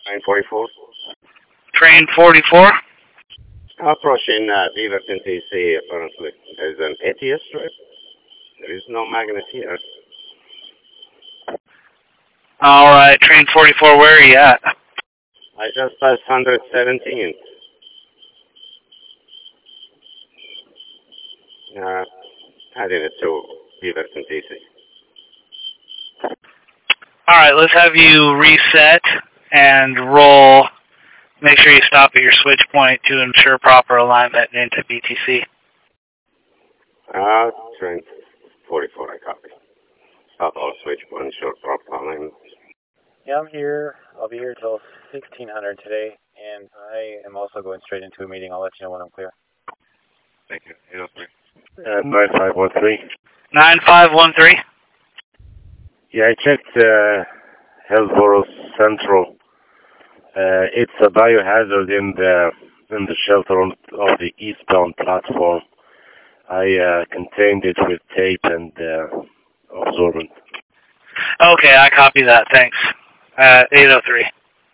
944. Train 44? Approaching Beaverton, TC, apparently. There's an ATS trip. There is no magnet here. Alright, train 44, where are you at? I just passed 117. Heading it to Beaverton, TC. Alright, let's have you reset and roll. Make sure you stop at your switch point to ensure proper alignment into BTC. Train 44, I copy. Stop all switch points, ensure proper alignment. Yeah, I'm here. I'll be here till 1600 today, and I am also going straight into a meeting. I'll let you know when I'm clear. Thank you. 803. 9513. 9513? Yeah, I checked Hellsborough Central. It's a biohazard in the shelter of the eastbound platform. I contained it with tape and absorbent. Okay, I copy that. Thanks. 803.